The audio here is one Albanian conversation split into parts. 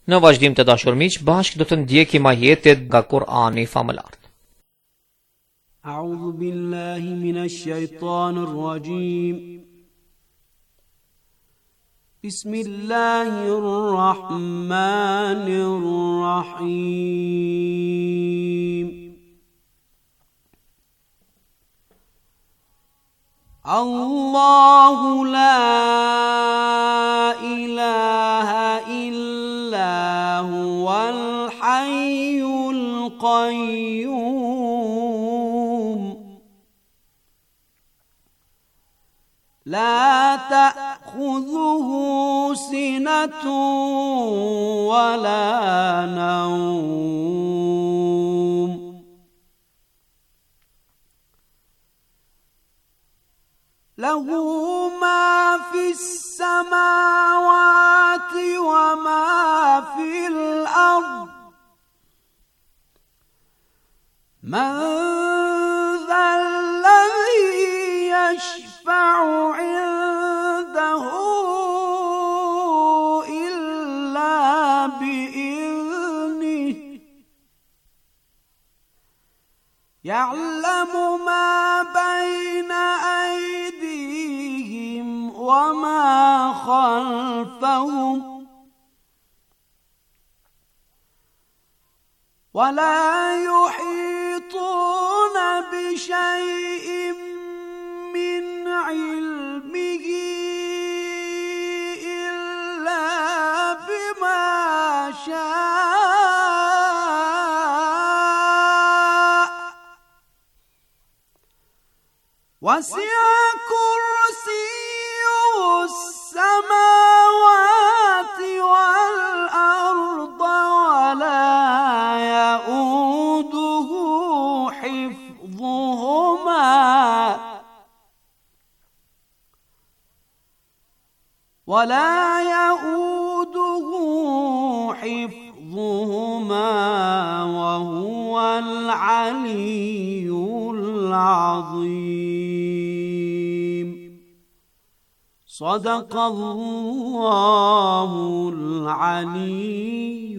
Në vazhdim të dashur miq, bashkë do të ndjekim ajetet nga Kur'ani famëlar. A'udhu billahi minash shaitanir rajim. Bismillahir rahmanir rahim. Allahu la ilaha illa huwal hayyul qayyum la ta'khudhuhu sinatun wa la nawm له ما في السماوات وما في الأرض من ذا الذي يشفع عنده إلا بإذنه يعلم ما بين أيديهم وما خلفهم ولا يحيطون بشيء من علمه إلا بما شاء وسع كرسيه السماوات والأرض ولا يؤوده حفظهما وهو العلي العظيم صدق الله العلي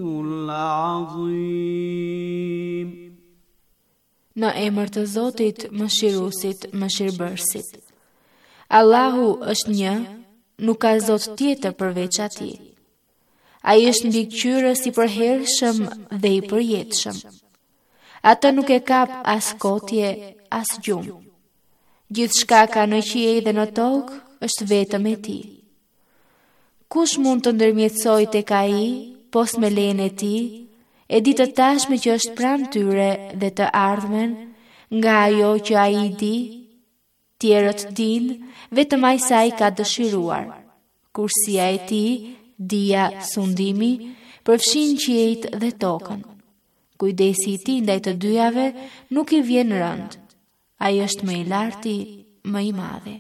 العظيم. Në emër të Zotit, Mëshiruesit, Mëshirbërësit. Allahu është një, nuk ka Zot tjetër përveç Atij. Ai është mbikëqyrës i përhershëm dhe i përjetshëm. Atë nuk e kap as kotje, as gjumë. Gjithçka ka në qiell dhe në tokë është vetëm e Tij. Kush mund të ndërmjetësojë tek Ai, pos me lejen e Tij, e di të tashme që është pranë tyre dhe të ardhmen, nga ajo që Ai di, tjerët dinë, vetëm Ai sa I ka dëshiruar. Kursia e Tij, dia, sundimi, përfshin qiejt dhe tokën. Kujdesi I Tij ndaj të dyjave nuk I vjen rënd. Ai është më I larti, më I madhi.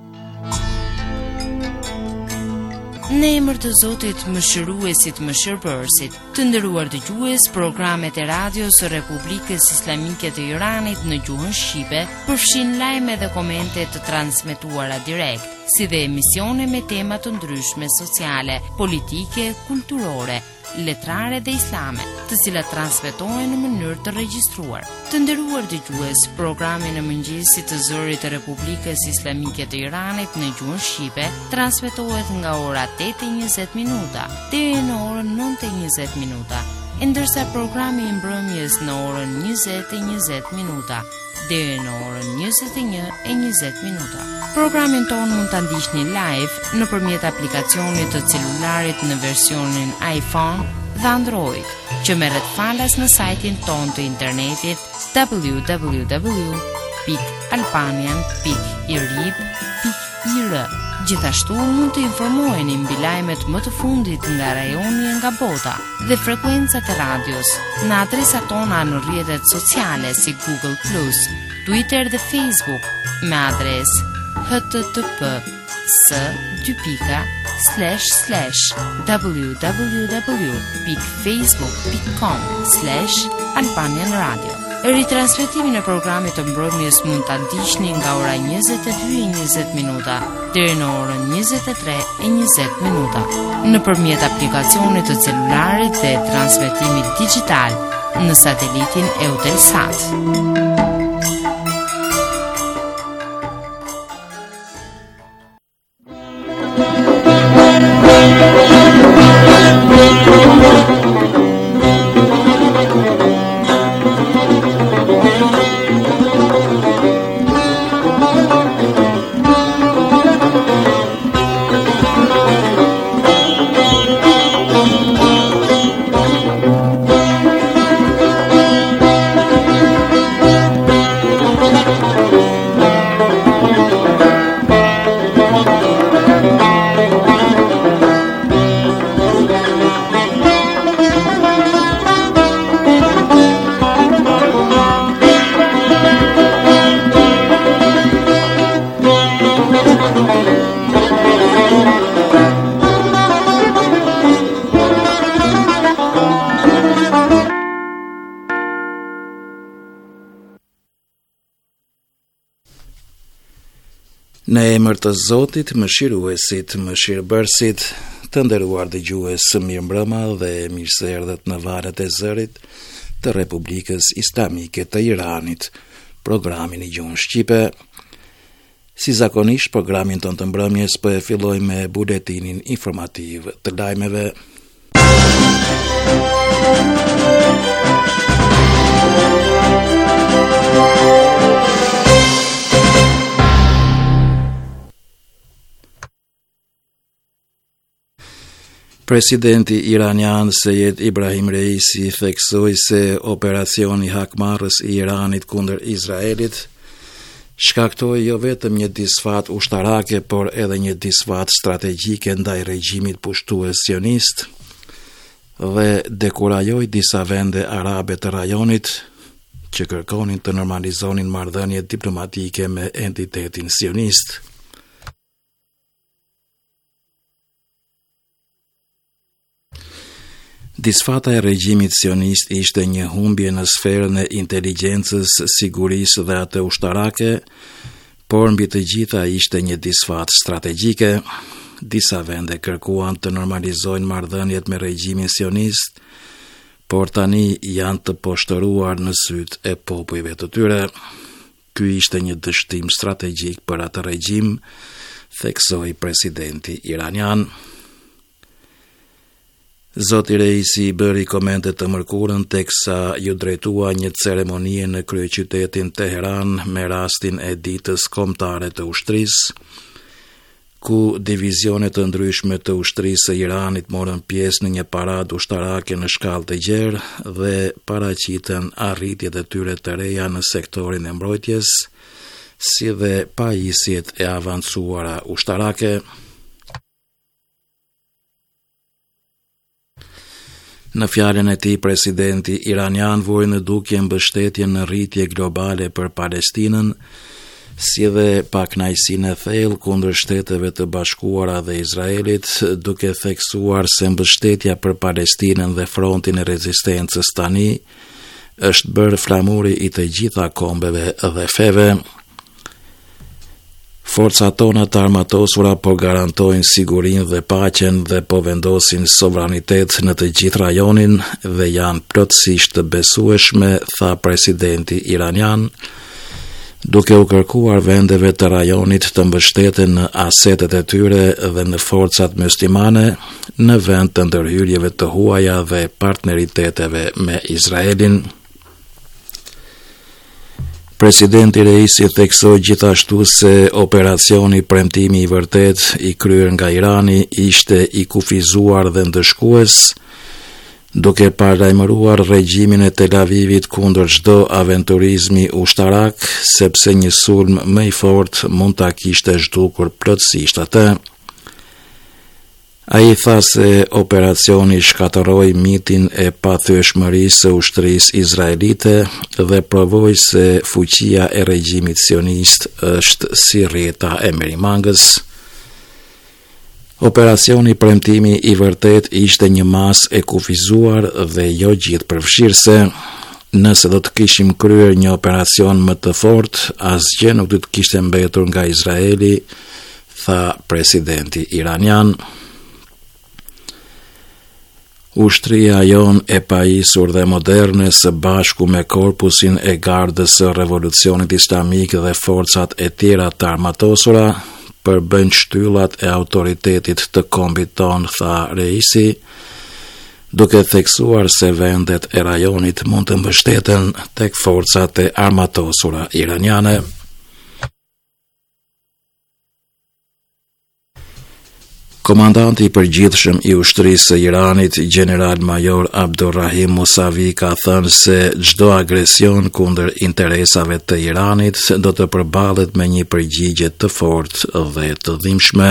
Në emër të Zotit, Mëshiruesit, Mëshirbërësit, të nderuar dëgjues, programet e radios së Republikës Islamike të Iranit në gjuhën shqipe përfshin lajme dhe komente të transmetuara direkt, si dhe emisione me tema të ndryshme sociale, politike, kulturore, letrare dhe islame, të cilat transmetohen në mënyrë të regjistruar. Të nderuar dëgjues, programi në mëngjesit të zërit të Republikës Islamike të Iranit në gjuhën shqipe transmetohet nga ora 8:20 deri në orën 9:20, ndërsa programi I mbrëmjes në orën 20:20 deri në orën 21:20. Programin tonë mund ta ndiqni live nëpërmjet aplikacionit të celularit në versionin iPhone dhe Android, që merret falas në sajtin tonë të internetit www.albanian.irib.ir. Gjithashtu mund të informoheni mbi lajmet më të fundit nga rajoni e nga bota dhe frekuencat e radios në adresat tona në rrjetet sociale si Google+, Twitter dhe Facebook me adresë https://www.facebook.com/Albanian Radio. Ritransmetimin e programit të mbrëmjes mund ta ndiqni nga ora 22:20 minuta deri në orën 23:20 minuta nëpërmjet aplikacionit të celularit dhe transmetimit digjital në satelitin Eutelsat. Në emër të Zotit, Mëshiruesit, Mëshirbërësit, të nderuar dëgjues, mirëmbrëma dhe mirë se erdhët në valët e zërit të Republikës Islamike të Iranit, programin i gjuhën shqipe. Si zakonisht, programin tonë të mbrëmjes po e filloj me buletinin informativ të lajmeve. Presidenti iranian Sejed Ibrahim Reisi theksoi se operacioni hakmarrës i Iranit kundër Izraelit shkaktoi jo vetëm një disfat ushtarake, por edhe një disfat strategjike ndaj regjimit pushtues sionist dhe dekurajoi disa vende arabe të rajonit që kërkonin të normalizonin marrëdhëniet diplomatike me entitetin sionist. Disfata e regjimit sionist ishte një humbje në sferën e inteligjencës, sigurisë dhe atë ushtarake, por mbi të gjitha ishte një disfat strategjike. Disa vende kërkuan të normalizojnë marrëdhëniet me regjimin sionist, por tani janë të poshtëruar në sytë e popujve të tyre. Ky ishte një dështim strategjik për atë regjim, theksoi presidenti iranian. Zoti Reisi bëri komente të mërkurën teksa ju drejtua një ceremonie në kryeqytetin Teheran me rastin e ditës kombëtare të ushtrisë, ku divizionet të ndryshme të ushtrisë së Iranit morën pjesë në një paradë ushtarake në shkallë të gjerë dhe paraqiten arritjet e tyre të reja në sektorin e mbrojtjes, si dhe pajisjet e avancuara ushtarake. Në fjalën e tij, presidenti iranian vuri në dukje mbështetjen në rritje globale për Palestinën, si dhe pakënaqësinë e thellë kundër Shteteve të Bashkuara dhe Izraelit, duke theksuar se mbështetja për Palestinën dhe frontin e rezistencës tani është bërë flamuri i të gjitha kombeve dhe feve. Forcat tona të armatosura po garantojnë sigurinë dhe paqen dhe po vendosin sovranitet në të gjithë rajonin dhe janë plotësisht të besueshme, tha presidenti iranian, duke u kërkuar vendeve të rajonit të mbështeten në asetet e tyre dhe në forcat muslimane në vend të ndërhyrjeve të huaja dhe partneriteteve me Izraelin. Presidenti Reisi theksoi gjithashtu se operacioni premtimi i vërtet i kryer nga Irani ishte i kufizuar dhe ndëshkues, duke paralajmëruar regjimin e Tel Avivit kundër çdo aventurizmi ushtarak, sepse një sulm më i fortë mund ta kishte zhdukur plotësisht atë. Ai tha se operacioni shkatërroi mitin e pathyeshmërisë së ushtrisë izraelite dhe provoi se fuqia e regjimit sionist është si rrjeta e merimangës. Operacioni premtimi i vërtet ishte një masë e kufizuar dhe jo gjithë përfshirëse. nëse do të kishim kryer një operacion më të fortë, asgjë nuk do të kishte mbetur nga Izraeli, tha presidenti iranian. Ushtria jon e pajisur dhe moderne së bashku me korpusin e gardës së revolucionit islamik dhe forcat e tjera të armatosura përbën shtyllat e autoritetit të kombit ton, tha Reisi, duke theksuar se vendet e rajonit mund të mbështeten tek forcat e armatosura iraniane. Komandanti i përgjithshëm i ushtrisë së Iranit, General Major Abdurrahim Musavi, ka thënë se çdo agresion kundër interesave të Iranit do të përballet me një përgjigje të fortë dhe të dhimbshme.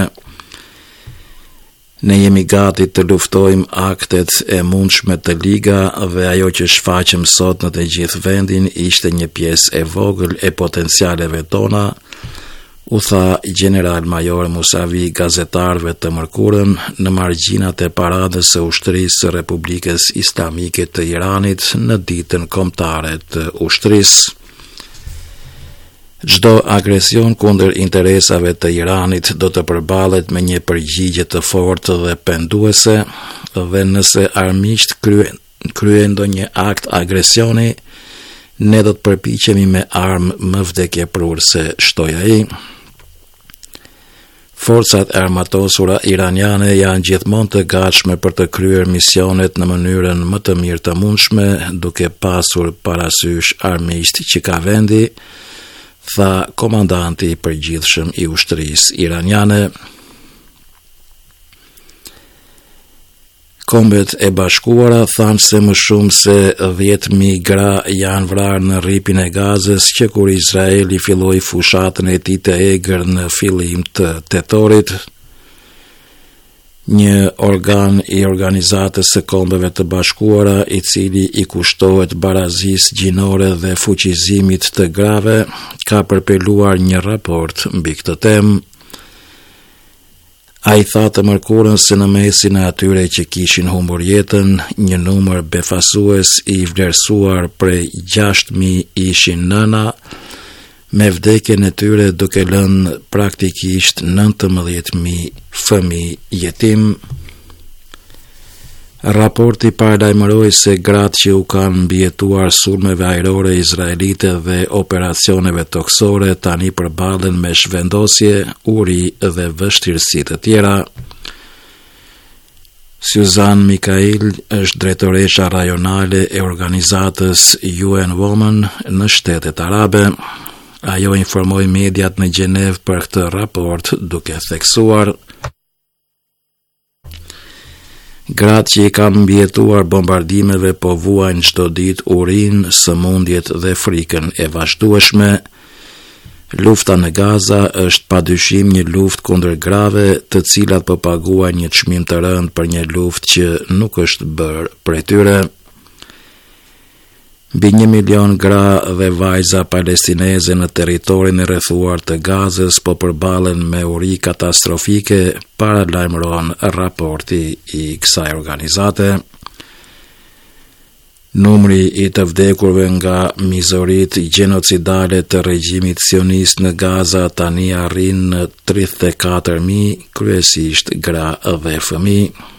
Ne jemi gati të luftojmë aktet e mundshme të liga dhe ajo që shfaqem sot në të gjithë vendin ishte një pjesë e vogël e potencialeve tona, u tha General Major Musavi gazetarëve të mërkurën në margjinat e paradës së ushtrisë së Republikës Islamike të Iranit në ditën kombëtare të ushtrisë. Çdo agresion kundër interesave të Iranit do të përballet me një përgjigje të fortë dhe penduese, dhe nëse armiqt kryen ndonjë akt agresioni, ne do të përpiqemi me armë më vdekjeprurse, shtoi ai. Forcat e armatosura iraniane janë gjithmonë të gatshme për të kryer misionet në mënyrën më të mirë të mundshme, duke pasur parasysh armiqt që ka vendi, tha komandanti i përgjithshëm i ushtrisë iraniane. Kombet e Bashkuara thanë se më shumë se 10.000 gra janë vrarë në rripin e Gazës që kur Izraeli filloi fushatën e tij të egër në fillim të tetorit. Një organ i Organizatës së Kombeve të Bashkuara, i cili i kushtohet barazisë gjinore dhe fuqizimit të grave, ka përpeluar një raport mbi këtë temë. A i tha të mërkurën se në mesin e atyre që kishin humbur jetën, një numër befasues i vlerësuar prej 6.000 ishin nëna, me vdekjen e tyre duke lënë praktikisht 19.000 fëmijë jetim. Raporti paralajmëroi se gratë që u kanë mbijetuar sulmeve ajrore izraelite dhe operacioneve toksore tani përballen me zhvendosje, uri dhe vështirësi të tjera. Susan Mikail është drejtoresha rajonale e organizatës UN Women në Shtetet Arabe. Ajo informoi mediat në Gjenev për këtë raport, duke theksuar: gratë që i kanë mbijetuar bombardimeve po vuajnë çdo ditë urinë, sëmundjet dhe frikën e vazhdueshme. Lufta në Gaza është padyshim një luftë kundër grave, të cilat po paguajnë një çmim të rëndë për një luftë që nuk është bërë prej tyre. Mbi 1 milion gra dhe vajza palestineze në territorin e rrethuar të Gazës po përballen me uri katastrofike, paralajmëron raporti i kësaj organizate. Numri i të vdekurve nga mizoritë gjenocidale të regjimit sionist në Gaza tani arrin në 34.000, kryesisht gra dhe fëmijë.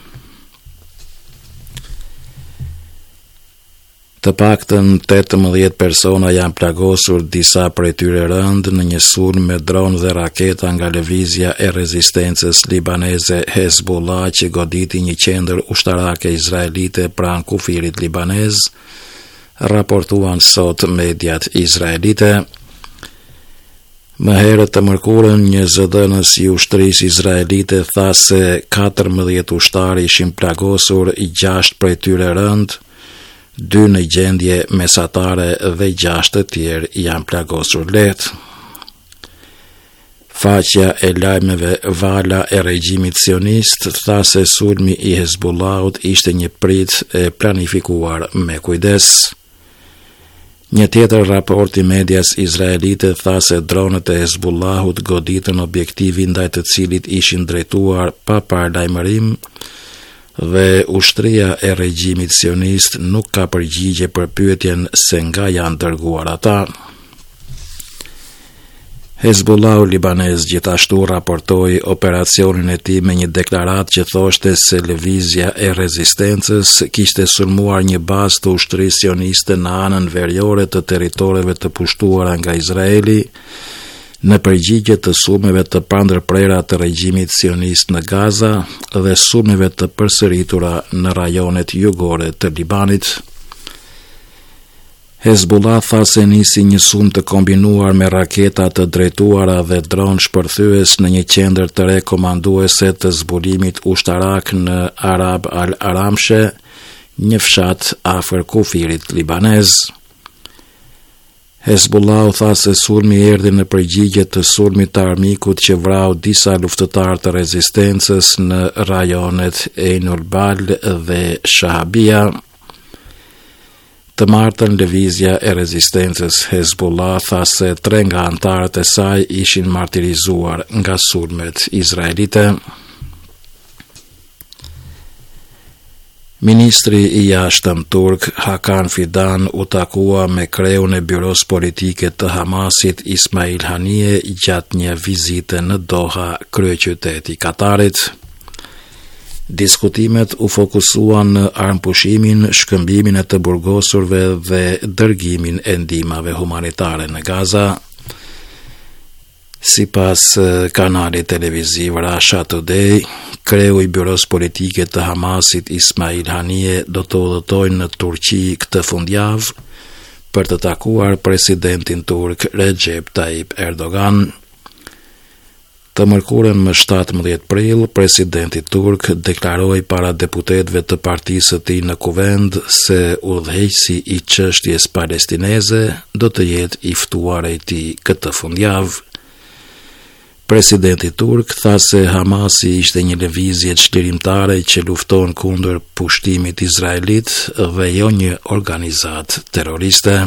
Të paktën 18 persona janë plagosur, disa prej tyre rënd në një sulm me dron dhe raketa nga lëvizja e rezistencës libaneze Hezbollah që goditi një qendër ushtarake izraelite pranë kufirit libanez, raportuan sot mediat izraelite. Më herët të mërkurën, një zëdhënës i ushtrisë izraelite tha se 14 ushtarë ishin plagosur, 6 prej tyre rënd, 2 në gjendje mesatare dhe 6 të tjerë janë plagosur lehtë. Faqja e lajmeve Vala e regjimit sionist tha se sulmi i Hezbollahut ishte një prit e planifikuar me kujdes. Një tjetër raport i medias izraelite tha se dronët e Hezbollahut goditën objektivin ndaj të cilit ishin drejtuar pa paralajmërim dhe ushtria e regjimit sionist nuk ka përgjigje për pyetjen se nga janë dërguar ata. Hezbollahu libanez gjithashtu raportoi operacionin e tij me një deklaratë që thoshte se lëvizja e rezistencës kishte sulmuar një bazë të ushtrisë sioniste në anën veriore të territoreve të pushtuara nga Izraeli, në përgjigje të sulmeve të pandërprera të regjimit sionist në Gaza dhe sulmeve të përsëritura në rajonet jugore të Libanit. Hezbollah tha se nisi një sulm të kombinuar me raketa të drejtuara dhe dron shpërthyes në një qendër të re komanduese të zbulimit ushtarak në Arab al-Aramshe, një fshat afër kufirit libanez. Hezbollah tha se sulmi erdhi në përgjigje të sulmit të armikut që vrau disa luftëtar të rezistencës në rajonet Einul Bal dhe Shahabia. Të martën lëvizja e rezistencës Hezbollah tha se 3 nga antarët e saj ishin martirizuar nga sulmet izraelite. Ministri i jashtëm turk Hakan Fidan u takua me kreun e byros politike të Hamasit Ismail Haniyeh gjatë një vizite në Doha, kryeqyteti i Katarit. Diskutimet u fokusuan në armpushimin, shkëmbimin e të burgosurve dhe dërgimin e ndihmave humanitare në Gaza. Sipas kanalit televiziv Russia Today, kreu i byros politike të Hamasit Ismail Haniyeh do të udhëtojnë në Turqi këtë fundjavë për të takuar presidentin turk Recep Tayyip Erdogan. Të mërkurën më 17 prill, presidenti turk deklaroi para deputetëve të partisë së tij në kuvend se udhëheqësi i çështjes palestineze do të jetë i ftuar i tij këtë fundjavë. Presidenti turk tha se Hamasi ishte një lëvizje çlirimtare që lufton kundër pushtimit izraelit dhe jo një organizatë terroriste.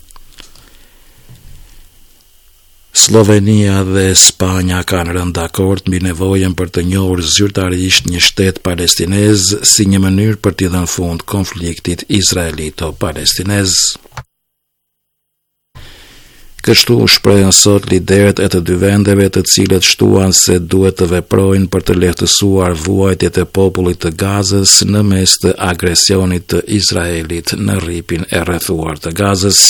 Slovenia dhe Spanja kanë rënë dakord mbi nevojën për të njohur zyrtarisht një shtet palestinez si një mënyrë për t'i dhënë fund konfliktit izraelito-palestinez. Kështu shprehen sot liderët e të dy vendeve, të cilët shtuan se duhet të veprojnë për të lehtësuar vuajtjet e popullit të Gazës në mes të agresionit të Izraelit në rripin e rrethuar të Gazës.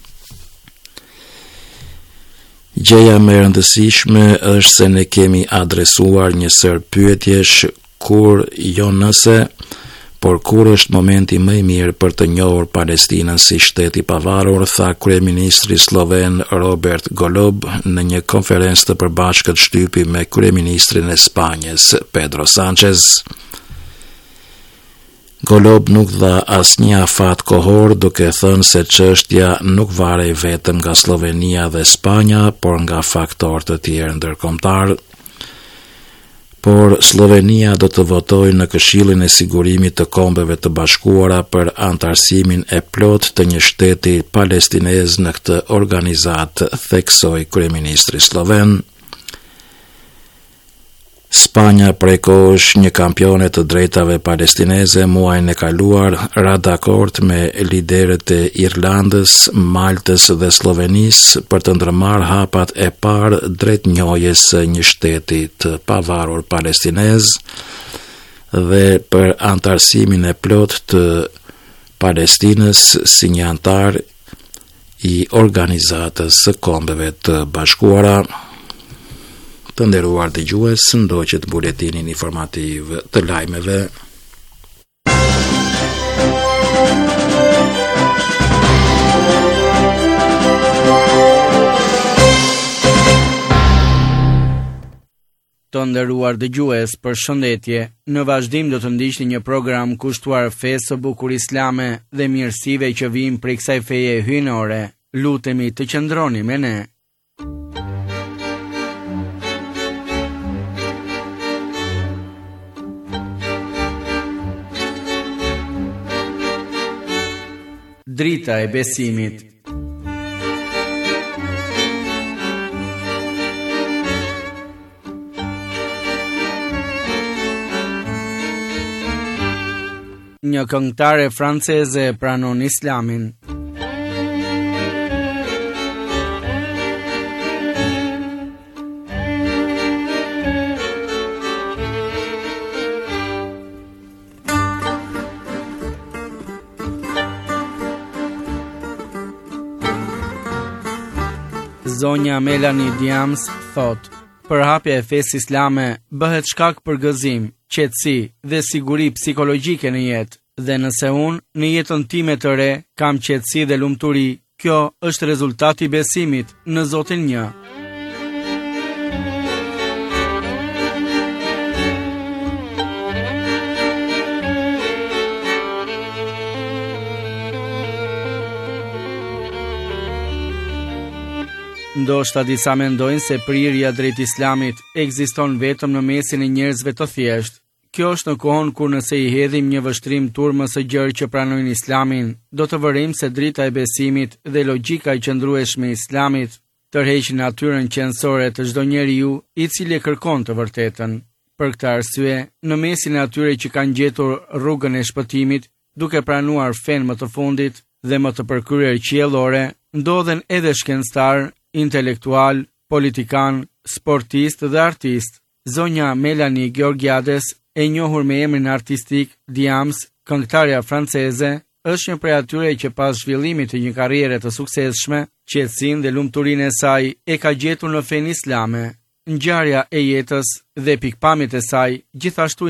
Gjëja më e rëndësishme është se ne kemi adresuar një sër pyetjesh kur jo nëse, por kur është momenti më i mirë për të njohur Palestinën si shtet i pavarur, tha kryeministri sloven Robert Golob në një konferencë të përbashkët shtypi me kryeministrin e Spanjës Pedro Sánchez. Golob nuk dha asnjë afat kohor, duke thënë se çështja nuk varej vetëm nga Slovenia dhe Spanja, por nga faktorë të tjerë ndërkombëtar. Por Slovenia do të votojë në Këshillin e Sigurimit të Kombeve të Bashkuara për antarësimin e plot të një shteti palestinez në këtë organizatë, theksoi kryeministri sloven. Spanja prej kohësh një kampione të drejtave palestineze, muajin e kaluar ra dakord me liderët e Irlandës, Maltës dhe Slovenisë për të ndërmarrë hapat e parë drejt njohjes së një shteti të pavarur palestinez dhe për antarësimin e plot të Palestinës si një antar i Organizatës së Kombeve të Bashkuara. Të nderuar dëgjues, ndoqet buletinin informativ të lajmeve. Të nderuar dëgjues, përshëndetje. Në vazhdim do të ndiqni një program kushtuar fesë së bukur islame dhe mirësive që vijnë prej kësaj feje hyjnore. Lutemi të qëndroni me ne. Drita e besimit. një këngëtare franceze pranon Islamin. Zonja Melanie Diams thot: përhapja e fesë islame bëhet shkak për gëzim, qetësi dhe siguri psikologjike në jetë, dhe nëse unë në jetën time të re kam qetësi dhe lumturi, kjo është rezultati i besimit në Zotin një. Ndoshta disa mendojnë se prirja drejt Islamit ekziston vetëm në mesin e njerëzve të thjeshtë. Kjo është në kohën kur nëse i hedhim një vështrim turmës së gjerë që pranojnë Islamin, do të vërim se drita e besimit dhe logjika e qëndrueshme e Islamit tërheqin natyrën qendrore të çdo njeriu i cili kërkon të vërtetën. Për këtë arsye, në mesin e atyre që kanë gjetur rrugën e shpëtimit, duke pranuar fen më të fundit dhe më të përkryer qiellore, ndodhen edhe shkencëtar, intelektual, politikan, sportist dhe artist. Zonja Melanie Georgiades, e njohur me emrin artistik Diams, këngëtarja franceze, është një prej atyre që pas zhvillimit të një karriere të suksesshme, qetësinë dhe lumturinë e saj e ka gjetur në fenë islame. Ngjarja e jetës dhe pikpamjet e saj gjithashtu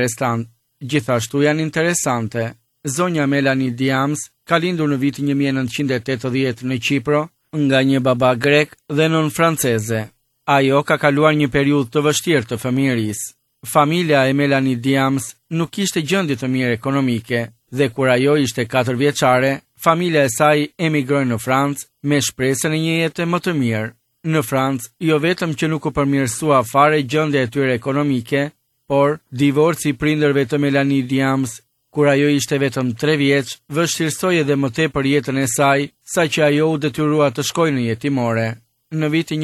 janë interesante. Zonja Melanie Diams ka lindur në vitin 1980 në Qipro, nga një baba grek dhe nën franceze. Ajo ka kaluar një periudhë të vështirë të fëmijërisë. Familja e Melanie Diams nuk kishte gjendje të mirë ekonomike dhe kur ajo ishte 4 vjeçare, familja e saj emigroi në Francë me shpresën e një jete më të mirë. Në Francë, jo vetëm që nuk u përmirësua fare gjendja e tyre ekonomike, por divorci i prindërve të Melanie Diams, kur ajo ishte vetëm 3 vjeç, vështirësoi edhe më tepër jetën e saj, saqë ajo u detyrua të shkojë në jetimore. Në vitin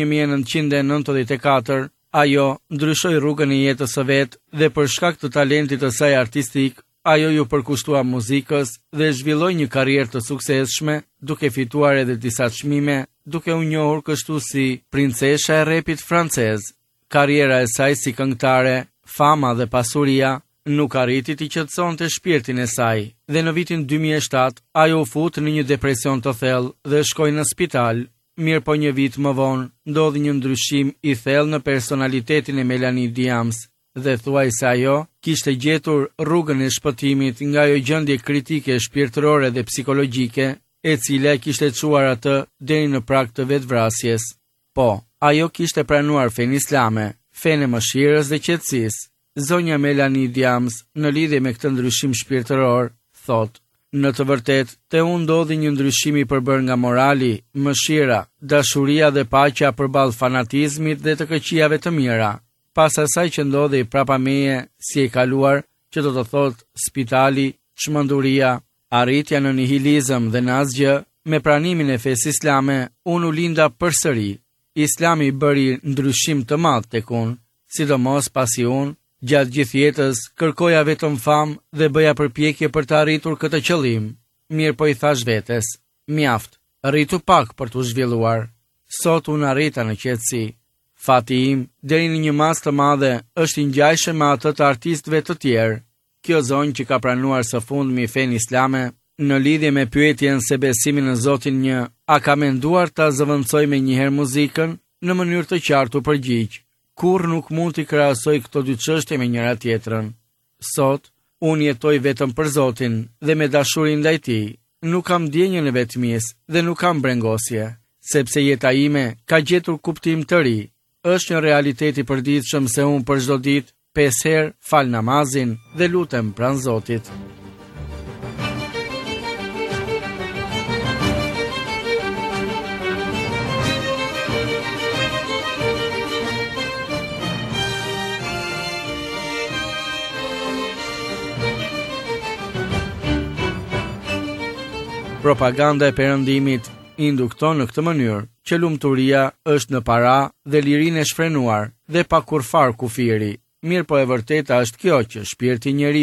1994, ajo ndryshoi rrugën e jetës së vet dhe për shkak të talentit të saj artistik, ajo ju përkushtua muzikës dhe zhvilloi një karrierë të suksesshme, duke fituar edhe disa çmime, duke u njohur kështu si princesha e repit francez. Karriera e saj si këngëtare, fama dhe pasuria nuk arriti të qetësonte shpirtin e saj, dhe në vitin 2007 ajo u fut në një depresion të thellë dhe shkoi në spital. Mirë po një vit më vonë, ndodhi një ndryshim i thellë në personalitetin e Melanie Diams, dhe thuaj se ajo kishte gjetur rrugën e shpëtimit nga ajo gjendje kritike shpirtërore dhe psikologjike, e cila kishte çuar atë deri në prag të vetvrasjes. Po, ajo kishte pranuar fenë islame, fenë e mëshirës dhe qetësisë. Zonja Melanie Diams, në lidhje me këtë ndryshim shpirtëror, thot: në të vërtet, te unë ndodhi një ndryshim i përbërë nga morali, mëshira, dashuria dhe paqja përballë fanatizmit dhe të këqijave të mira. Pas asaj që ndodhi prapa meje, si e kaluar, që do të thot spitali, çmenduria, arritja në nihilizëm dhe në asgjë, me pranimin e fesë islame, unë u linda përsëri. Islami bëri ndryshim të madh tek unë, sidomos pasi unë gjatë gjithë jetës kërkoja vetëm famë dhe bëja përpjekje për të arritur këtë qëllim. Mirë po i thash vetes, mjaft, rritu pak për të zhvilluar. Sot unë arrita në qetësi. Fati im, deri në një mas të madhe, është i ngjajshëm me atë të artistëve të tjerë. Kjo zonjë që ka pranuar së fundmi fenë islame, në lidhje me pyetjen se besimi në Zotin një, a ka menduar ta zëvendësoj me njëherë muzikën, në mënyrë të qartë u përgjigj: kur nuk mund t'i krahasoj këto dy çështje me njëra tjetrën. Sot, unë jetoj vetëm për Zotin dhe me dashuri ndaj Tij. Nuk kam ndjenjën e vetmisë dhe nuk kam brengosje, sepse jeta ime ka gjetur kuptim të ri. Është një realitet i përditshëm se unë për çdo ditë 5 herë fal namazin dhe lutem pranë Zotit. Propaganda e perëndimit indukton në këtë mënyrë që lumturia është në para dhe lirinë e shfrenuar dhe pa kurfar kufiri. Mirë po e vërteta është kjo që shpirti i njeriut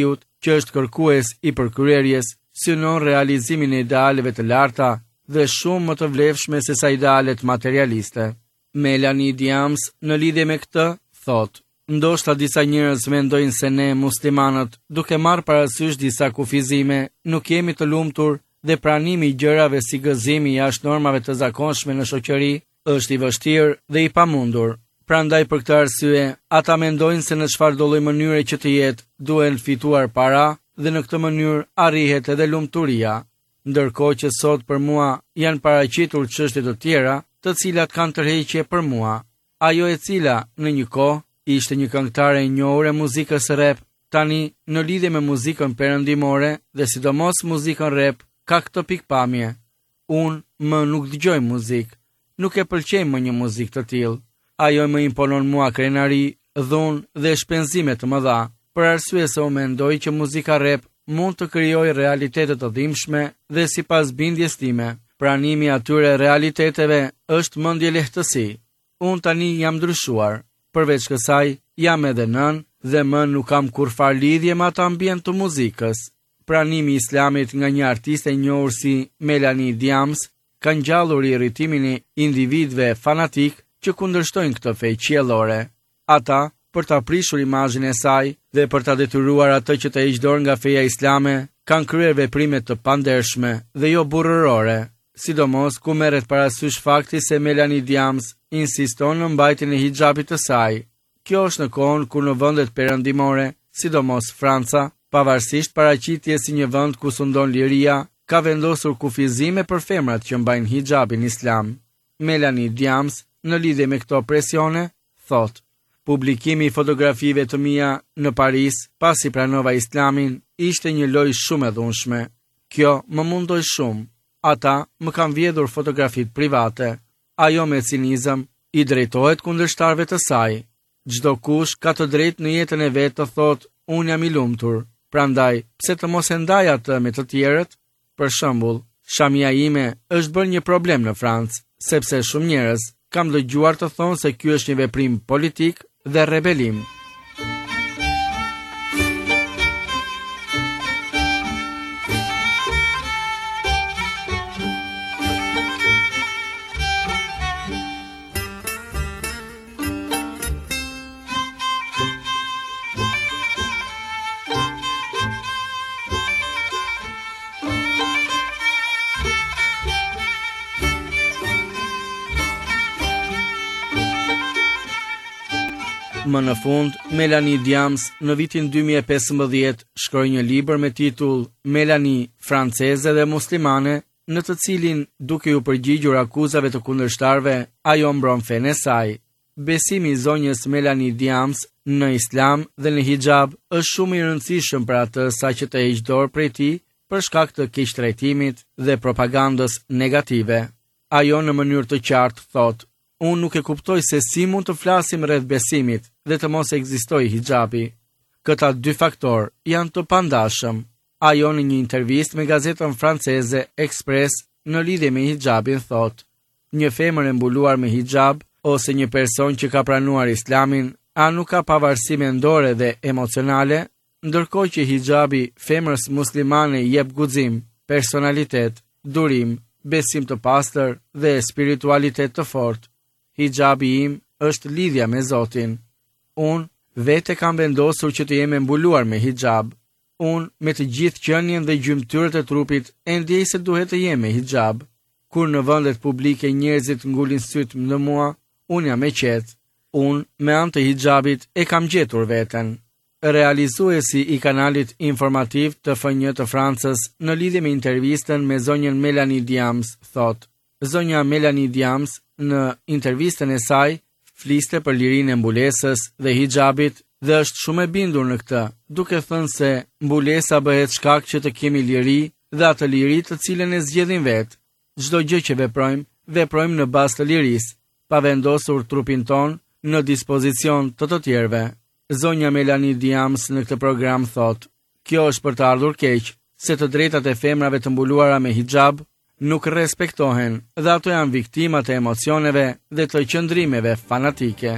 që është kërkues i përkryerjes, synon realizimin e idealeve të larta dhe shumë më të vlefshme se sa idealet materialiste. Melanie Diams në lidhje me këtë thot: ndoshta disa njerëz mendojnë se ne muslimanët, duke marrë parasysh disa kufizime, nuk jemi të lumtur dhe pranimi i gjërave si gëzimi jashtë normave të zakonshme në shoqëri është i vështirë dhe i pamundur. Prandaj për këtë arsye, ata mendojnë se në çfarëdo lloj mënyre që të jetë, duhen fituar para dhe në këtë mënyrë arrihet edhe lumturia. Ndërkohë që sot për mua janë paraqitur çështje të tjera, të cilat kanë tërheqje për mua. Ajo e cila në një kohë ishte një këngëtare e njohur e muzikës rap, tani në lidhje me muzikën perëndimore dhe sidomos muzikën rap, ka këtë pikpamje: unë më nuk dëgjoj muzikë, nuk e pëlqej më një muzikë të tillë. Ajo më imponon mua krenari, dhunë dhe shpenzime të mëdha, për arsye se unë mendoj që muzika rap mund të krijojë realitete të dhimbshme dhe sipas bindjes time, pranimi atyre realiteteve është mendje lehtësi. Unë tani jam ndryshuar. Përveç kësaj, jam edhe nën dhe më nuk kam kurfar lidhje me atë ambient të muzikës. Pranimi i islamit nga një artiste e njohur si Melanie Diams ka ngjallur irritimin e individëve fanatik që kundërshtojnë këtë fe qiellore. Ata, për ta prishur imazhin e saj dhe për ta detyruar atë që të heqë dorë nga feja islame, kanë kryer veprime të pandershme dhe jo burrërore, sidomos ku merret parasysh fakti se Melanie Diams insiston në mbajtjen e hijabit të saj. Kjo është në kohën ku në vendet perëndimore, sidomos Franca, pavarësisht paraqitjes si një vend ku sundon liria, ka vendosur kufizime për femrat që mbajnë hijabin islam. Melanie Diams, në lidhje me këto presione, thot: publikimi i fotografive të mia në Paris, pasi pranova islamin, ishte një lojë shumë e dhunshme. Kjo më mundoi shumë. Ata më kanë vjedhur fotografitë private. Ajo me cinizëm i drejtohet kundërshtarëve të saj. Çdo kush ka të drejtë në jetën e vet të thotë: unë jam i lumtur, prandaj pse të mos e ndaj atë me të tjerët? Për shembull, shamia ime është bërë një problem në Francë, sepse shumë njerëz kam dëgjuar të thonë se ky është një veprim politik dhe rebelim. Më në fund, Melanie Diams në vitin 2015 shkroi një libër me titull Melanie, franceze dhe muslimane, në të cilin, duke u përgjigjur akuzave të kundërshtarëve, ajo mbron fenë e saj. Besimi i zonjës Melanie Diams në islam dhe në hijab është shumë i rëndësishëm për atë sa që të heqë dorë prej tij për shkak të keqtrajtimit dhe propagandës negative. Ajo në mënyrë të qartë thotë: unë nuk e kuptoj se si mund të flasim rreth besimit dhe të mos ekzistojë hijabi. Këta dy faktor janë të pandashëm. Ajo në një intervistë me gazetën franceze Express në lidhje me hijabin thot: një femër e mbuluar me hijab ose një person që ka pranuar islamin, a nuk ka pavarësi mendore dhe emocionale, ndërkohë që hijabi femrës muslimane jep guxim, personalitet, durim, besim të pastër dhe spiritualitet të fortë. Hijabi im është lidhja me Zotin. Unë vete kam vendosur që të jem e mbuluar me hijab. Unë me të gjithë qenien dhe gjymtyrët e trupit e ndjej se duhet të jem me hijab. Kur në vendet publike njerëzit ngulin syt në mua, unë jam e qetë. Unë me anë të hijabit e kam gjetur veten. Realizuesi i kanalit informativ të F1 të Francës në lidhje me intervistën me zonjën Melanie Diams thot: zonja Melanie Diams në intervistën e saj fliste për lirinë e mbulesës dhe hijabit dhe është shumë e bindur në këtë, duke thënë se mbulesa bëhet shkak që të kemi liri dhe atë liri të cilën e zgjedhim vetë. Çdo gjë që veprojmë në bazë të lirisë, pa vendosur trupin ton në dispozicion të tjerëve. Zonja Melanie Diams në këtë program thot: kjo është për të ardhur keq, se të drejtat e femrave të mbuluara me hijab nuk respektohen dhe ato janë viktimat e emocioneve dhe të qëndrimeve fanatike.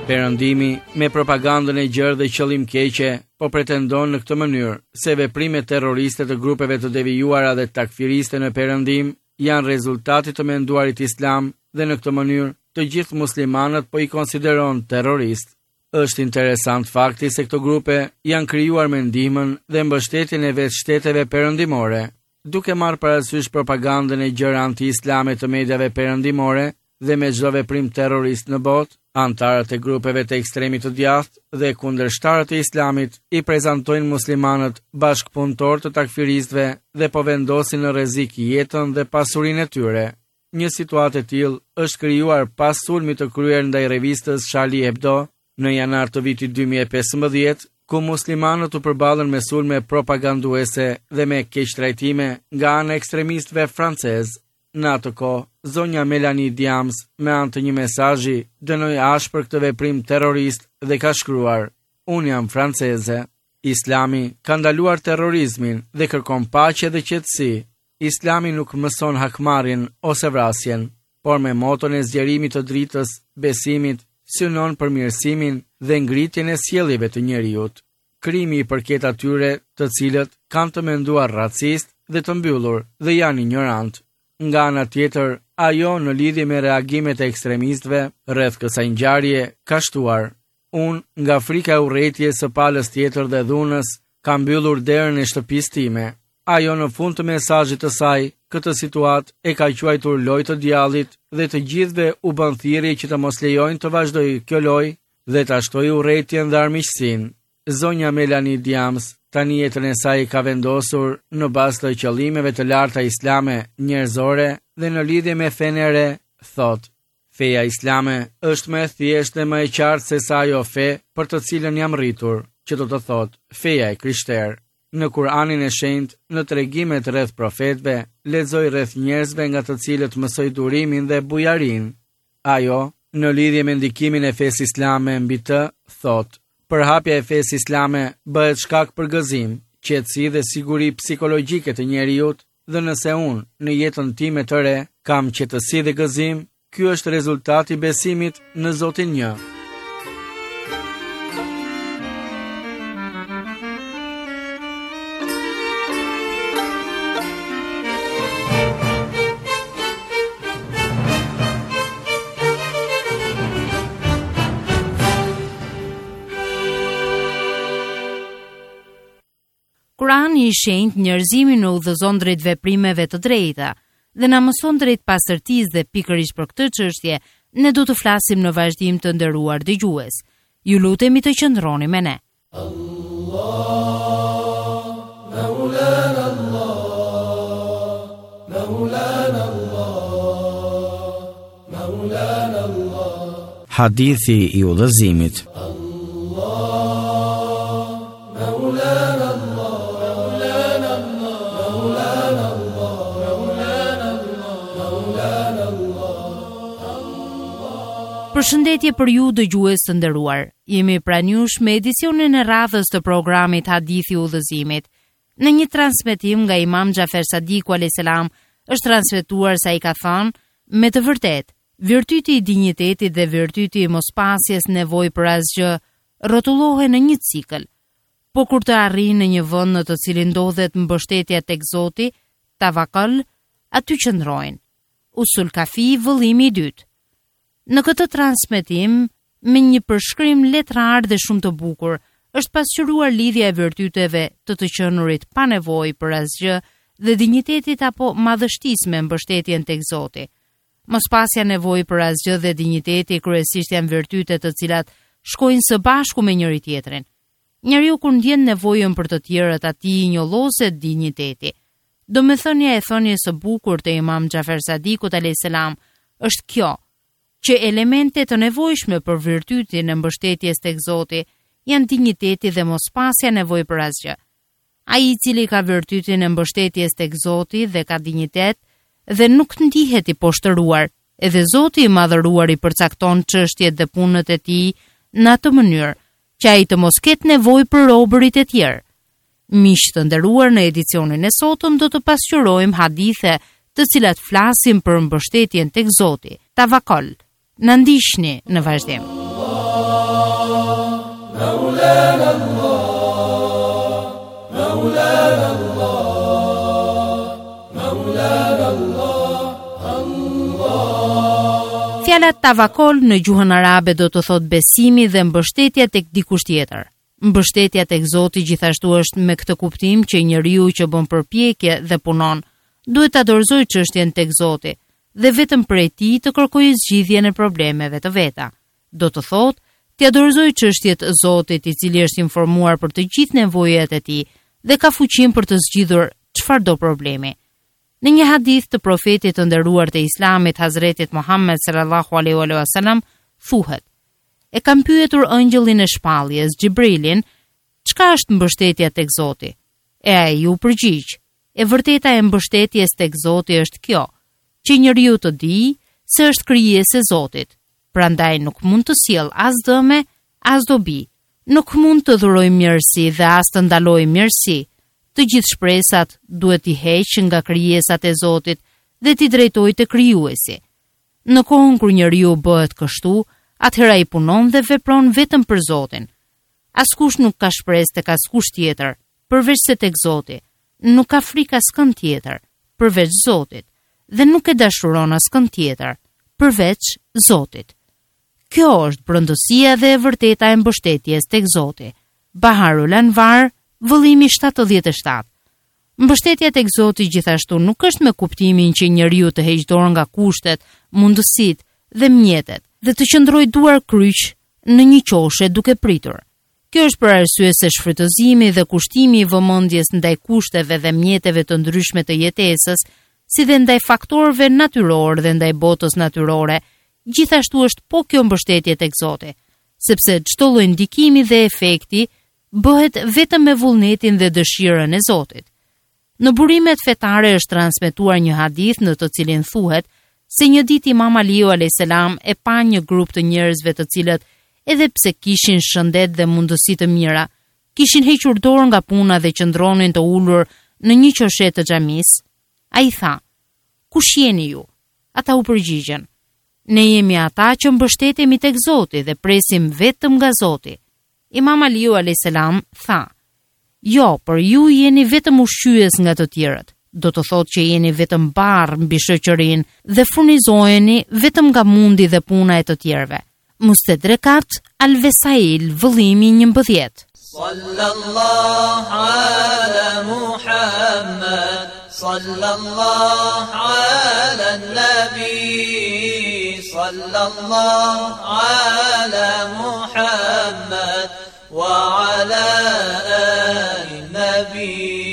Perëndimi me propagandën e gjerë dhe qëllim keqe po pretendon në këtë mënyrë se veprimet terroriste të grupeve të devijuara dhe takfiriste në Perëndim janë rezultati të menduarit islam dhe në këtë mënyrë të gjithë muslimanët po i konsideron terrorist. Është interesant fakti se këto grupe janë krijuar me ndihmën dhe mbështetjen e vetë shteteve perëndimore, duke marrë parasysh propagandën e gjerë anti-islame të mediave perëndimore dhe me çdo veprim terrorist në botë. Antarët e grupeve të ekstremit të djathtë dhe kundërshtarët e islamit i prezantojnë muslimanët bashkëpunëtor të takfiristëve dhe po vendosin në rrezik jetën dhe pasurinë e tyre. Një situatë e tillë është krijuar pas sulmit të kryer ndaj revistës Charlie Hebdo në janar të vitit 2015, ku muslimanët u përballën me sulme propaganduese dhe me keqtrajtime nga ana e ekstremistëve francezë. Në atë kohë, zonja Melanie Diams, me anë të një mesazhi, dënoi ashpër këtë veprim terrorist dhe ka shkruar: "Unë jam franceze. Islami ka ndaluar terrorizmin dhe kërkon paqe dhe qetësi. Islami nuk mëson hakmarrjen ose vrasjen, por me moton e zgjerimit të dritës, besimit, synon për mirësimin dhe ngritjen e sjelljeve të njerëzit. Krimi i përket atyre të cilët kanë të menduar racist dhe të mbyllur dhe janë ignorant." Nga ana tjetër, ajo në lidhje me reagimet e ekstremistëve rreth kësaj ngjarje ka shtuar: "Unë, nga frika e urrëties së palës tjetër dhe dhunës, kam mbyllur derën e shtëpisë time." Ajo në fund të mesazhit të saj, këtë situatë e ka quajtur lojë të djallit dhe të gjithëve u bën thirrje që të mos lejojnë të vazhdojë kjo lojë dhe ta shtojë urrëtien dhe armiqsinë. Zonja Melanie Diams tani jetën e saj ka vendosur në bazë të qëllimeve të larta islame njerëzore dhe në lidhje me fenë e re, thot: "Feja islame është më e thjeshtë dhe më e qartë se sa ajo fe për të cilën jam rritur, që do të thot feja e krishterë. Në Kur'anin e shenjtë, në tregimet rreth profetëve, lexoj rreth njerëzve nga të cilët mësoj durimin dhe bujarin. Ajo, në lidhje me ndikimin e fesë islame mbi të, thot: Përhapja e fesë islame bëhet shkak për gëzim, qetësi dhe siguri psikologjike të njeriut, dhe nëse unë në jetën time të re kam qetësi dhe gëzim, ky është rezultati i besimit në Zotin një." Kurani i shenjtë njerëzimin në udhëzon drejt veprimeve të drejta dhe na mëson drejt pastërtisë dhe pikërisht për këtë çështje ne do të flasim në vazhdim të nderuar dëgjues. Ju lutemi të qëndroni me ne. Hadithi i udhëzimit. Përshëndetje për ju dëgjues të nderuar. Jemi pranë jush me edicionin e radhës të programit Hadithi i udhëzimit. Në një transmetim nga Imam Xhafer Sadiku alayhis salam është transmetuar se ai ka thënë: "Me të vërtetë, virtyti i dinjitetit dhe virtyti i mospasjes nevojë për asgjë rrotullohen në një cikël. Po kur të arrijnë në një vend në të cilin ndodhet mbështetja tek Zoti, tavakal, aty qëndrojnë." Usul Kafi, vëllimi i dytë. Në këtë transmetim, me një përshkrim letrar dhe shumë të bukur, është pasqyruar lidhja e virtyteve të qenurit pa nevojë për asgjë dhe dinjitetit apo madhështisë me mbështetjen tek Zoti. Mospasja nevojë për asgjë dhe dinjiteti kryesisht janë virtyte të cilat shkojnë së bashku me njëri tjetrin. Njeriu kur ndjen nevojën për të tjerët, atij i njolloset dinjiteti. Domethënia e thënies së bukur të Imam Xhafer Sadikut alayhis salam është kjo, që elementet të nevojshme për virtytin e mbështetjes tek Zoti janë dinjiteti dhe mospasja nevojë për asgjë. Ai i cili ka virtytin e mbështetjes tek Zoti dhe ka dinjitet dhe nuk ndihet i poshtëruar, edhe Zoti i madhëruar i përcakton çështjet dhe punët e tij në atë mënyrë që ai të mos ketë nevojë për robërit e tjerë. Miq të nderuar, në edicionin e sotëm do të pasqyrojmë hadithe të cilat flasin për mbështetjen tek Zoti. Tavakol. Na ndiqni në vazhdim. Fjala tavakol në gjuhën arabe do të thot besimi dhe mbështetja tek dikush tjetër. Mbështetja tek Zoti gjithashtu është me këtë kuptim që njeriu që bën përpjekje dhe punon, duhet ta dorëzojë çështjen tek Zoti dhe vetëm prej tij të kërkojë zgjidhjen e problemeve të veta. Do të thotë, t'ia dorëzojë çështjet Zotit, i cili është informuar për të gjithë nevojat e tij dhe ka fuqinë për të zgjidhur çfarëdo problemi. Në një hadith të profetit të nderuar të Islamit, Hazretit Muhammed sallallahu alaihi wasallam, thuhet: "E kam pyetur ëngjëllin e shpalljes, Xhibrilin, çka është mbështetja tek Zoti?" E ai u përgjigj: "E vërteta e mbështetjes tek Zoti është kjo, që njeriu të di se është krijesë e Zotit. Prandaj nuk mund të sjell as dëme, as dobi. Nuk mund të dhurojë mirësi dhe as të ndalojë mirësi. Të gjithë shpresat duhet i heqë nga krijesat e Zotit dhe t'i drejtojë te krijuesi. Në kohën kur njeriu bëhet kështu, atëherë ai punon dhe vepron vetëm për Zotin. Askush nuk ka shpresë tek askush tjetër, përveç se tek Zoti. Nuk ka frikë askënd tjetër, përveç Zotit, dhe nuk e dashuron askënd tjetër, përveç Zotit. Kjo është brëndësia dhe e vërteta e mbështetjes tek Zoti." Baharul Anvar, vëllimi 77. Mbështetja tek Zoti gjithashtu nuk është me kuptimin që njeriu të heqë dorë nga kushtet, mundësitë dhe mjetet dhe të qëndrojë duar kryq në një qoshe duke pritur. Kjo është për arsye se shfrytëzimi dhe kushtimi i vëmendjes ndaj kushteve dhe mjeteve të ndryshme të jetesës, si dhe ndaj faktorëve natyror dhe ndaj botës natyrore, gjithashtu është po kjo mbështetje tek Zoti, sepse çdo lloj ndikimi dhe efekti bëhet vetëm me vullnetin dhe dëshirën e Zotit. Në burimet fetare është transmetuar një hadith në të cilin thuhet se një ditë Imam Aliu a.s. e pa një grup të njerëzve të cilët, edhe pse kishin shëndet dhe mundësi të mira, kishin hequr dorë nga puna dhe qëndronin të ulur në një qoshet të xhamis. Ai tha: "Kush jeni ju?" Ata u përgjigjen: "Ne jemi ata që mbështetemi tek Zoti dhe presim vetëm nga Zoti." Imam Aliu a.s. tha: "Jo, por ju jeni vetëm ushqyes nga të tjerët. Do të thotë që jeni vetëm barr mbi shoqërinë dhe furnizoheni vetëm nga mundi dhe puna e të tjerëve." Mustedrekat Al-Vesail, vëllimi 11. Sallallahu ala Muhammad, sallallahu ala nabi, sallallahu ala Muhammad wa ala ali nabi.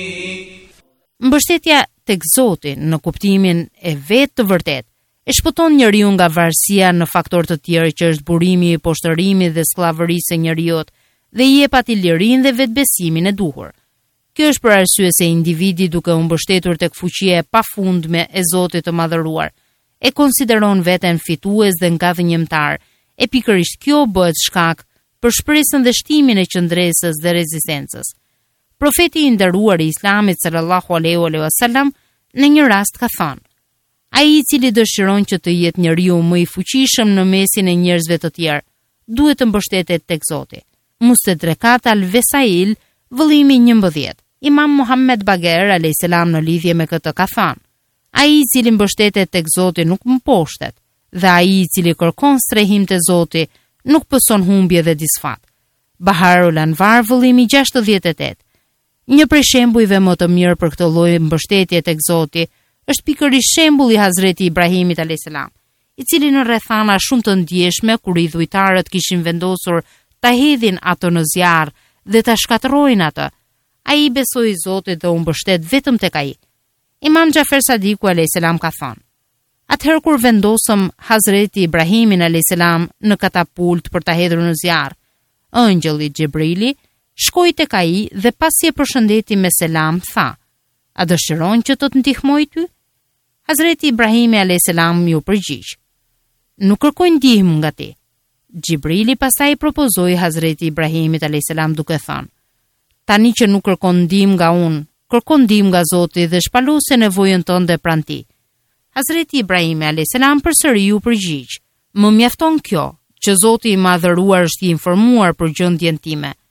Mbështetja tek Zoti në kuptimin e vetë të vërtet e shpëton njeriu nga varësia në faktor të tjerë që është burimi i poshtërimit dhe skllavërisë së njeriut dhe i jep atij lirinë dhe vetbesimin e duhur. Kjo është për arsye se individi duke u mbështetur tek fuqia e pafundme e Zotit të madhëruar e konsideron veten fitues dhe ngadhënjimtar, e pikërisht kjo bëhet shkak për shpresën dhe shtimin e qëndresës dhe rezistencës. Profeti i nderuar i Islamit sallallahu alaihi wasallam në një rast ka thënë: "Ai i cili dëshiron që të jetë njeriu më i fuqishëm në mesin e njerëzve të tjerë, duhet të mbështetet tek Zoti." Mustedrekat Al-Vesail, vëllimi 11. Imam Muhammed Bagher a.s. në lidhje me këtë ka thënë: "Ai i cili mbështetet tek Zoti nuk mposhtet, dhe ai i cili kërkon strehim te Zoti nuk pëson humbje dhe disfat." Baharul Anvar, vëllimi 68. Një prej shembujve më të mirë për këtë lloj mbështetje tek Zoti është pikërisht shembulli i Hazreti Ibrahimit a.s., i cili në rrethana shumë të ndjeshme kur idhujtarët kishin vendosur ta hedhin atë në zjarr dhe ta shkatërrojnë atë, ai besoi Zotit dhe u mbështet vetëm tek ai. Imam Xhafer Sadiku a.s. ka thënë: "Atëherë kur vendosëm Hazreti Ibrahimin a.s. në katapult për ta hedhur në zjarr, ëngjëlli Xhibrili shkoi tek ai dhe pasi e përshëndeti me selam tha: A dëshiron që të ndihmoj ty? Hazreti Ibrahimi a.s. ju përgjigj: Nuk kërkoj ndihmë nga ti. Xhibrili pastaj propozoi Hazreti Ibrahimit a.s. duke thënë: Tani që nuk kërkon ndihmë nga unë, kërkon ndihmë nga Zoti dhe shpalose nevojën tënde pranë tij. Hazreti Ibrahimi a.s. përsëri u përgjigj: Më mjafton kjo, që Zoti i madhëruar është i informuar për gjendjen time.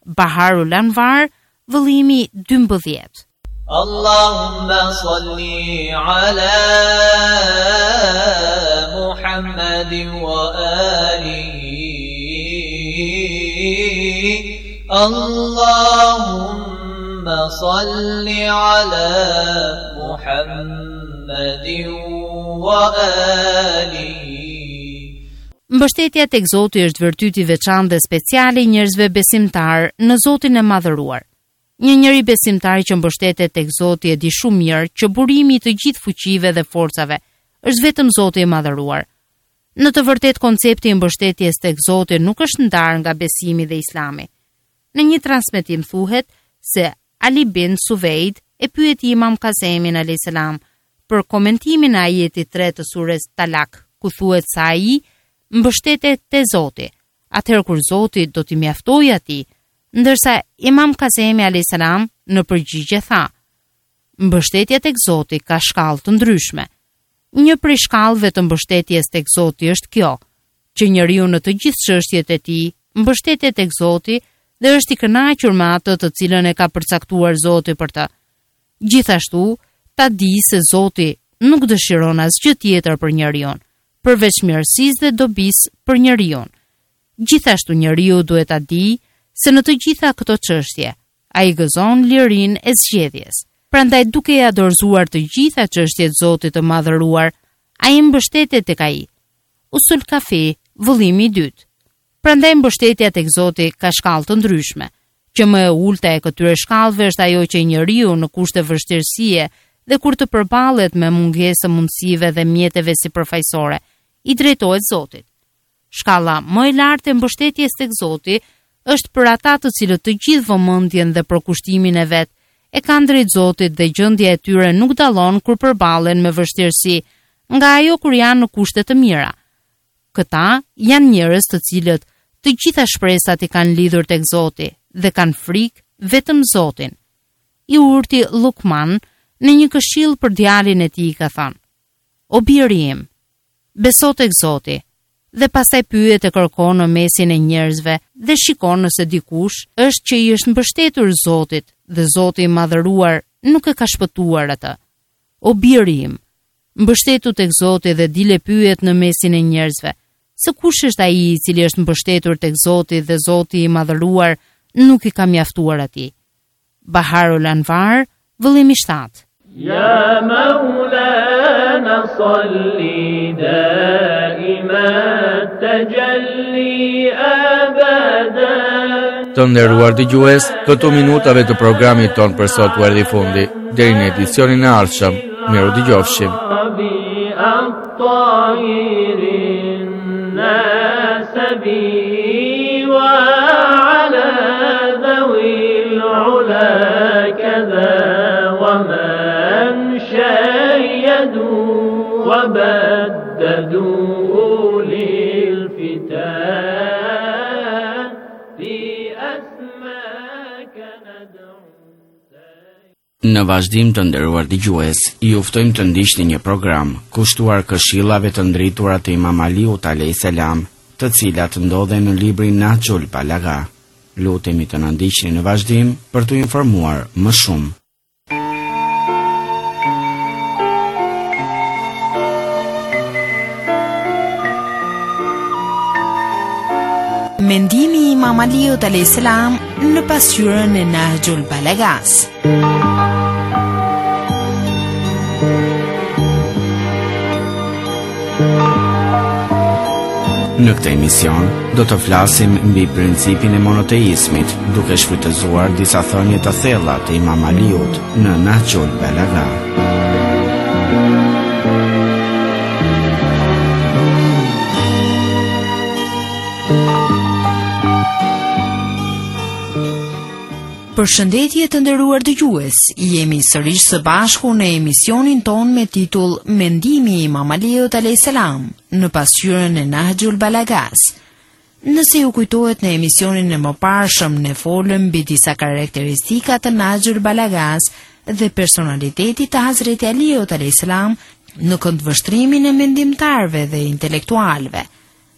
Baharul Anvar, vëllimi 12. اللهم صل على محمد وآله اللهم صل على محمد وآله. Mbështetja tek Zoti është vërtet i veçantë dhe speciale i njerëzve besimtar në Zotin e madhëruar. Një njeri besimtar që mbështetet tek Zoti e di shumë mirë që burimi i të gjithë fuqive dhe forcave është vetëm Zoti i madhëruar. Në të vërtetë koncepti i mbështetjes tek Zoti nuk është ndarë nga besimi dhe Islami. Në një transmetim thuhet se Ali bin Suvejd e pyeti Imam Kasemin alayhis salam për komentimin e ajetit 3 të surës Talak, ku thuhet se ai mbështetet te Zoti, atëherë kur Zoti do t'i mjaftojë atij, ndërsa Imam Kasemi alayhis salam në përgjigje tha: mbështetja tek Zoti ka shkallë të ndryshme. Një prej shkallëve të mbështetjes tek Zoti është kjo, që njeriu në të gjithë çështjet e tij mbështetet tek Zoti dhe është i kënaqur me atë të cilën e ka përcaktuar Zoti për të. Gjithashtu, ta di se Zoti nuk dëshiron asgjë tjetër për njeriu, përveç mirësisë dhe dobisë për njeriu. Gjithashtu njeriu duhet ta di se në të gjitha këto çështje ai gëzon lirinë e zgjedhjes. Prandaj duke ia dorëzuar të gjitha çështjet Zotit të madhëruar, ai mbështetet tek ai. Usul Kafi, vëllimi i dytë. Prandaj mbështetja tek Zoti ka shkallë të ndryshme, që më e ulta e këtyre shkallëve është ajo që njeriu në kushte vështirësie dhe kur të përballet me mungesë mundësive dhe mjeteve sipërfaqësore, i drejtohet Zotit. Shkalla më e lartë e mbështetjes tek Zoti është për ata të cilët të gjithë vëmendjen dhe përkushtimin e vet e kanë drejt Zotit dhe gjendja e tyre nuk dallon kur përballen me vështirësi nga ajo kur janë në kushte të mira. Këta janë njerëz të cilët të gjitha shpresat i kanë lidhur tek Zoti dhe kanë frikë vetëm Zotin. I urti Lukman në një këshill për djalin e tij ka thënë: O biri im, beso tek Zoti, dhe pastaj pyet e kërkon në mesin e njerëzve dhe shikon nëse dikush është që i është mbështetur Zotit dhe Zoti i madhëruar nuk e ka shpëtuar atë. O biri im, mbështetu tek Zoti dhe dile pyet në mesin e njerëzve se kush është ai i cili është mbështetur tek Zoti dhe Zoti i madhëruar nuk i ka mjaftuar atij. Baharul Anvar, vëllimi 7. يا مولانا صل دائما تجلي أبدا. Të nderuar dëgjues, këto minutave të programit ton për sot u erdhi fundi. Deri në edicionin e ardhshëm, miru dëgjofshim. وبددوا للفتان في أسماك ندعو. Në vazhdim të nderuar dëgjues, ju ftojmë të ndiqni një program kushtuar këshillave të ndritura të Imam Aliut alayhis salam, të cilat ndodhen në librin Nahjul Balaga. Lutemi të na ndiqni në vazhdim për të informuar më shumë. Mendimi i Imam Aliut alayhis salam në pasqyrën e Nahjul Balagas. Në këtë emision do të flasim mbi principin e monoteizmit, duke shfrytëzuar disa thënie të thella të Imam Aliut në Nahjul Balaga. Përshëndetje të nderuar dëgjues, jemi sërish së bashku në emisionin ton me titull Mendimi i Imam Aliut alayhis salam në pasqyrën e Nahjul Balagas. Nëse ju kujtohet, në emisionin e mëparshëm ne folëm mbi disa karakteristika të Nahjul Balagas dhe personalitetit të Hazreti Aliut alayhis salam në këndvështrimin e mendimtarëve dhe intelektualëve.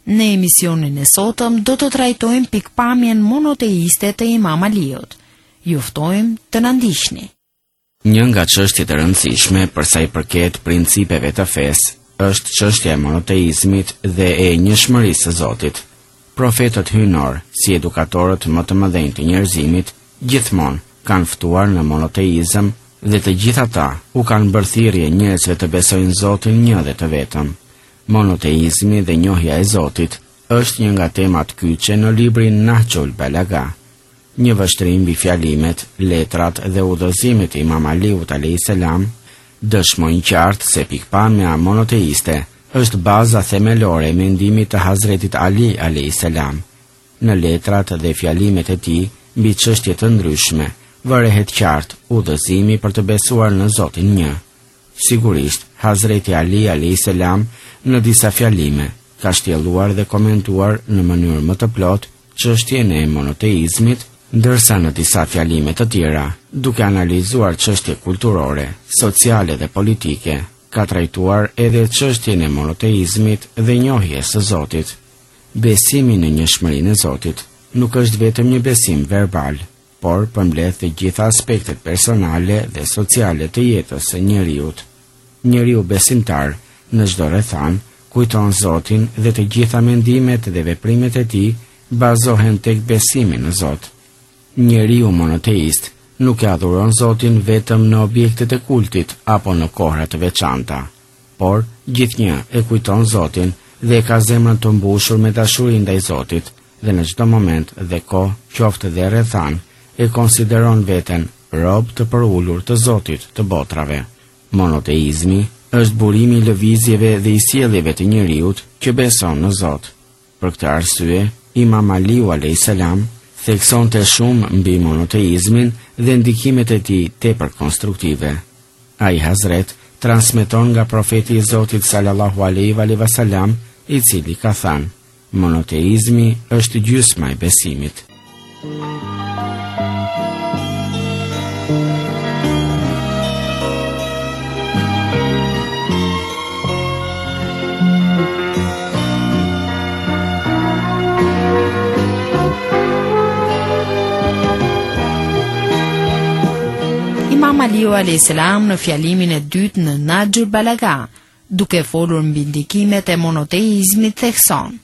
Në emisionin e sotëm do të trajtojmë pikpamjen monoteiste të Imam Aliut. Ju ftojmë të na ndiqni. Një nga çështjet e rëndësishme për sa i përket principeve të fesë është çështja e monoteizmit dhe e njëshmërisë së Zotit. Profetët hyjnor, si edukatorët më të mëdhenj të njerëzimit, gjithmonë kanë ftuar në monoteizëm dhe të gjithë ata u kanë bërë thirrje njerëzve të besojnë Zotin një dhe të vetëm. Monoteizmi dhe njohja e Zotit është një nga temat kyçe në librin Nahjul Balaga. Një vështrim mbi fjalimet, letrat dhe udhëzimet e Imam Aliut alayhis salam dëshmojnë qartë se pikpamja monoteiste është baza themelore e mendimit të Hazretit Ali alayhis salam. Në letrat dhe fjalimet e tij mbi çështje të ndryshme vërehet qartë udhëzimi për të besuar në Zotin një. Sigurisht, Hazreti Ali alayhis salam në disa fjalime ka shtjelluar dhe komentuar në mënyrë më të plotë çështjen e monoteizmit, ndërsa në disa fjalime të tjera, duke analizuar çështje kulturore, sociale dhe politike, ka trajtuar edhe çështjen e monoteizmit dhe njohjes së Zotit. Besimi në njëshmërinë e Zotit nuk është vetëm një besim verbal, por përmbledh të gjitha aspektet personale dhe sociale të jetës së njeriut. Njeriu besimtar në çdo rrethan kujton Zotin dhe të gjitha mendimet dhe veprimet e tij bazohen tek besimi në Zot. Njeriu monoteist nuk e adhuron Zotin vetëm në objektet e kultit apo në kohra të veçanta, por gjithnjë e kujton Zotin dhe ka zemrën të mbushur me dashuri ndaj Zotit dhe në çdo moment dhe kohë, qoftë dhe rrethan, e konsideron veten rob të përulur të Zotit të botrave. Monoteizmi është burimi i lëvizjeve dhe i sjelljeve të njeriut që beson në Zot. Për këtë arsye, Imam Aliu alayhis salam theksonte shumë mbi monoteizmin dhe ndikimet e tij tepër konstruktive. Ai Hazret transmeton nga profeti i Zotit sallallahu alaihi wasallam, i cili ka thënë: monoteizmi është gjysma e besimit. Imam Aliu alayhis salam në fjalimin e dytë në Nahjul Balaga, duke folur mbi ndikimet e monoteizmit, thekson: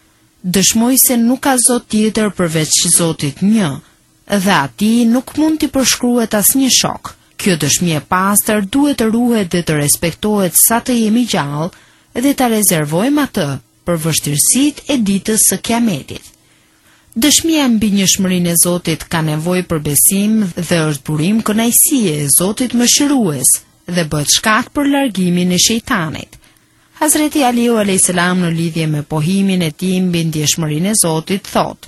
dëshmoj se nuk ka Zot tjetër përveç Zotit një, dhe atij nuk mund t'i përshkruhet asnjë shok. Kjo dëshmi e pastër duhet të ruhet dhe të respektohet sa të jemi gjallë dhe ta rezervojmë atë për vështirësitë e ditës së Kiametit. Dëshmia mbi njëshmërinë e Zotit ka nevojë për besim dhe është burim kënaqësie e Zotit mëshirues dhe bëhet shkak për largimin e shejtanit. Hazreti Aliu alayhis salam në lidhje me pohimin e tij mbi ndjeshmërinë e Zotit thotë: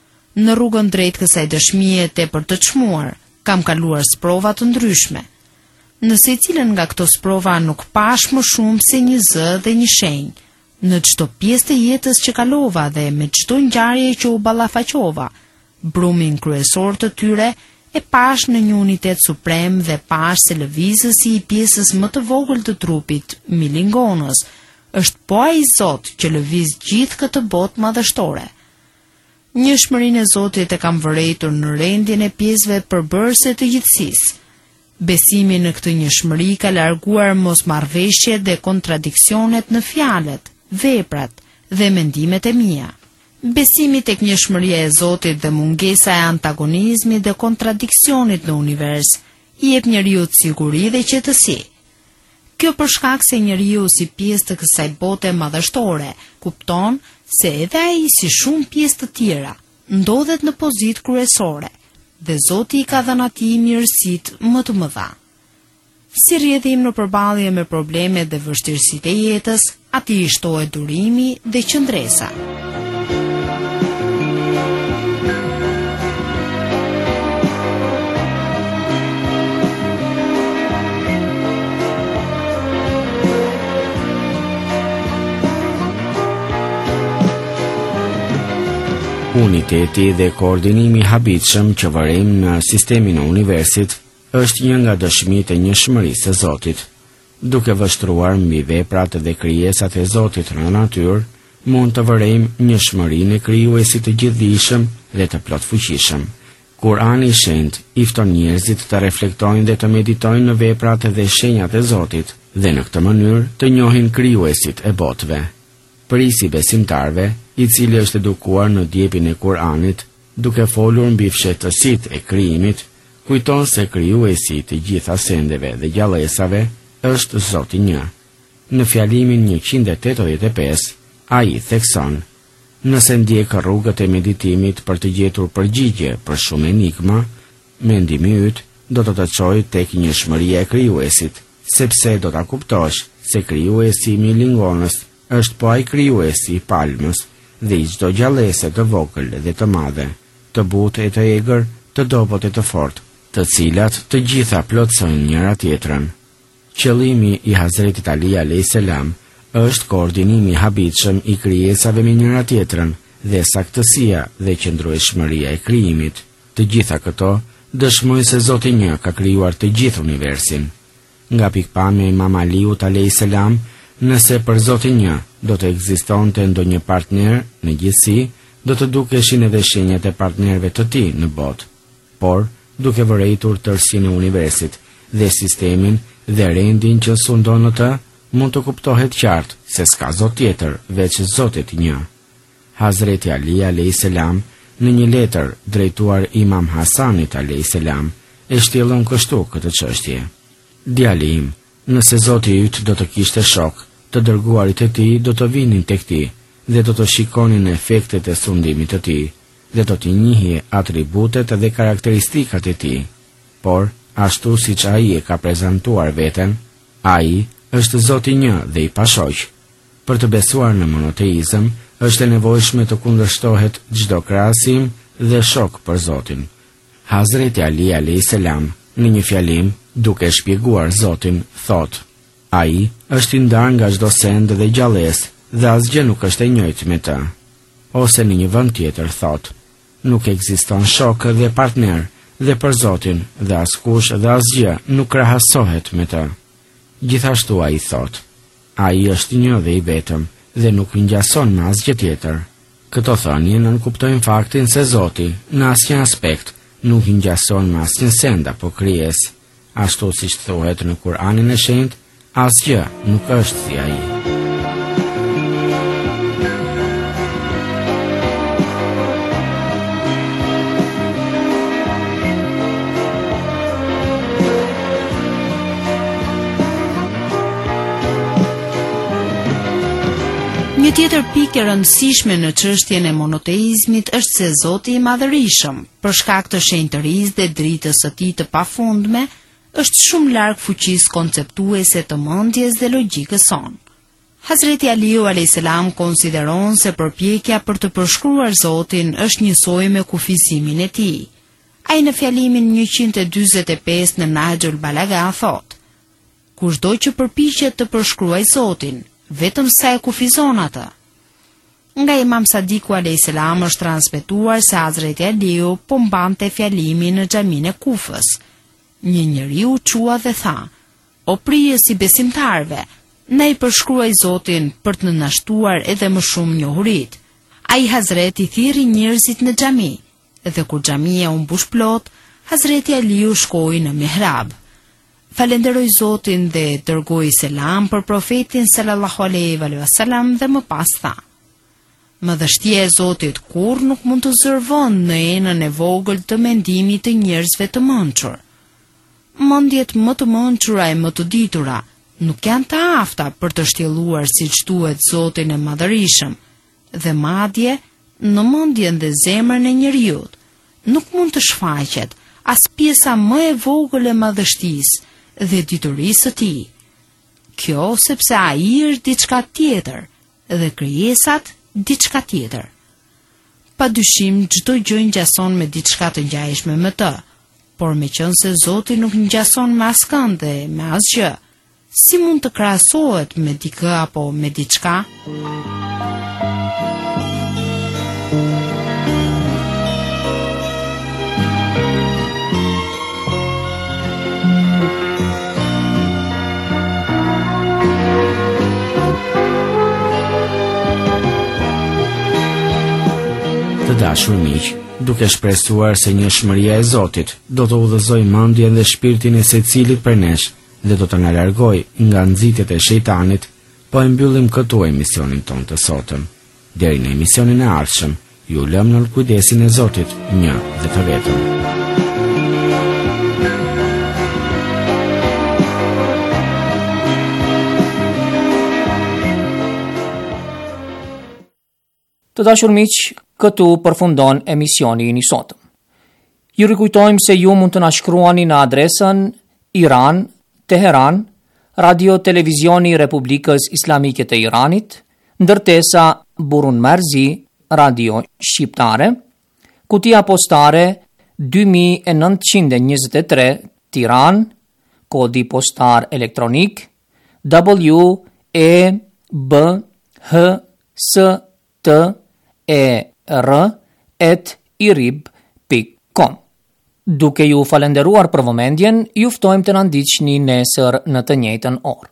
në rrugën drejt kësaj dëshmie tepër të çmuar, kam kaluar sprova të ndryshme. Në secilën nga këto sprova nuk pash më shumë se një zë dhe një shenjë. Në çdo pjesë të jetës që kalova dhe me çdo ngjarje që u ballafaqova, brumin kryesor të tyre e pash në një unitet suprem dhe pash se lëvizësi i pjesës më të vogël të trupit, milingonës, është po ai Zot që lëviz gjithë këtë botë madhështore. Njëshmërinë e Zotit e kam vërejtur në rendjen e pjesëve përbërëse të gjithësisë. Besimi në këtë njëshmëri ka larguar mosmarrveshjet dhe kontradiksionet në fjalët, veprat dhe mendimet e mia. Besimi tek njëshmëria e Zotit dhe mungesa e antagonizmit dhe kontradiksionit në univers i jep njeriu siguri dhe qetësi. Kjo për shkak se njeriu si pjesë të kësaj bote madhështore kupton se edhe ai si shumë pjesë të tjera ndodhet në pozitë kryesore dhe Zoti i ka dhënë atij mirësitë më të mëdha. Si rrjedhim në përballje me problemet dhe vështirësitë e jetës, atij i shtohet durimi dhe qëndresa. Uniteti dhe koordinimi i habitshëm që vërim në sistemin e universit është një nga dëshmitë e njëshmërisë së Zotit. Duke vështruar mbi veprat dhe krijesat e Zotit në natyrë, mund të vërejmë njohshmërinë e Krijuesit të gjithdijshëm dhe të plotfuqishëm. Kurani i Shenjtë i fton njerëzit të reflektojnë dhe të meditojnë në veprat dhe shenjat e Zotit dhe në këtë mënyrë të njohin Krijuesit e botëve. Prisi besimtarve, i cili është edukuar në djepin e Kuranit, duke folur mbi fshehtësitë e krijimit, kujton se Krijuesi i të gjitha sendeve dhe gjallësave është Zoti një. Në fjalimin 185, ai thekson: nëse ndjek rrugët e meditimit për të gjetur përgjigje për shumë enigma, mendimi yt do të çojë tek njohshmëria e Krijuesit, sepse do ta kuptosh se Krijuesi i milingonës është po ai Krijuesi i palmës dhe i çdo gjallëse të vogël dhe të madhe, të butë e të egër, të dobët e të fortë, të cilat të gjitha plotësojnë njëra tjetrën. Qëllimi i Hazretit Ali a.s. është koordinimi i habitshëm i krijesave me njëra tjetrën dhe saktësia dhe qëndrueshmëria e krijimit. Të gjitha këto dëshmojnë se Zoti një ka krijuar të gjithë universin. Nga pikpamja e Imam Aliut a.s., nëse për Zotin një do të ekzistonte ndonjë partner në gjithësi, do të dukeshin edhe shenjat e partnerëve të tij në botë. Por, duke vërejtur tërësinë e universit dhe sistemin dhe rendin që sundon në të, mund të kuptohet qartë se s'ka Zot tjetër veç Zotit një. Hazreti Ali a.s. në një letër drejtuar Imam Hasanit a.s. e shtjellon kështu këtë çështje: Djali im, nëse Zoti yt do të kishte shok, të dërguarit e tij do të vinin tek ti dhe do të shikonin efektet e sundimit të tij dhe do t'i njihje atributet dhe karakteristikat e tij. Por, ashtu siç ai e ka prezantuar veten, ai është Zoti një dhe i pashoq. Për të besuar në monoteizëm, është e nevojshme të kundërshtohet çdo krahasim dhe shok për Zotin. Hazreti Ali a.s. në një fjalim, duke shpjeguar Zotin, thot: ai është i ndarë nga çdo send dhe gjallësë dhe asgjë nuk është e njëjtë me të. Ose në një vend tjetër thot: nuk ekziston shok dhe partner dhe për Zotin dhe askush dhe asgjë nuk krahasohet me të. Gjithashtu ai thot: ai është një dhe i vetëm dhe nuk ngjason me asgjë tjetër. Këto thënie nënkuptojnë faktin se Zoti në asnjë aspekt nuk ngjason me asnjë send apo krijesë. Ashtu siç thuhet në Kur'anin e Shenjtë, asgjë nuk është si ai. Një tjetër pikë e rëndësishme në çështjen e monoteizmit është se Zoti i Madhërisëm, për shkak të shenjtërisë dhe dritës së tij të pafundme, është shumë larg fuqisë konceptuese të mendjes dhe logjikës sonë. Hazreti Aliu a.s. konsideron se përpjekja për të përshkruar Zotin është njësoj me kufizimin e tij. Ai në fjalimin 145 në Nahjul Balaga thot: kushdo që përpiqet të përshkruaj Zotin, vetëm sa e kufizon atë. Nga Imam Sadiku a.s. është transmetuar se Hazreti Aliu po mbante fjalimin në xhaminë e Kufës. Një njeriu qua dhe tha: o prijës i besimtarve, ne i përshkruaj Zotin për të nënashtuar edhe më shumë njohurit. Ai Hazreti thirri njerëzit në xhami, dhe kur xhamia u mbush plot, Hazreti Aliu shkoi në mihrab. Falenderoj Zotin dhe dërgoi selam për profetin sallallahu alaihi wasallam dhe më pas tha: Madhështia e Zotit kur nuk mund të zërvon në enën e vogël të mendimit të njerëzve të mençur. Mendjet më të mençura e më të ditura nuk janë të afta për të shtjelluar siç duhet Zotin e Madhërisëm, dhe madje në mendjen dhe zemrën e njeriut nuk mund të shfaqet as pjesa më e vogël e madhështisë dhe diturisë së tij. Kjo sepse ai është diçka tjetër dhe krijesat diçka tjetër. Padyshim çdo gjë ngjason me diçka të ngjashme me të, por meqense Zoti nuk ngjason me askënd dhe me asgjë, si mund të krahasohet me dikë apo me diçka? dashur miq, duke shpresuar se njëshmëria e Zotit do të udhëzoj mendjen dhe shpirtin e secilit për nesh dhe do të na largoj nga nxitjet e shejtanit, po e mbyllim këtu emisionin ton të sotëm. Deri në emisionin e ardhshëm, ju lëm në kujdesin e Zotit, një dhe të vetëm. Të dashur miq, këtu përfundon emisioni i sotëm. Ju rikujtojmë se ju mund të na shkruani në adresën Iran, Teheran, Radio Televizioni Republikës Islamike të Iranit, ndërtesa Burun Marzi, Radio Shqiptare, kutia postare 2923 Tiran, kodi postar elektronik WEBHSTER@irib.com. Duke ju falenderuar për vëmendjen, ju ftojmë të na ndiqni nesër në të njëjtën orë.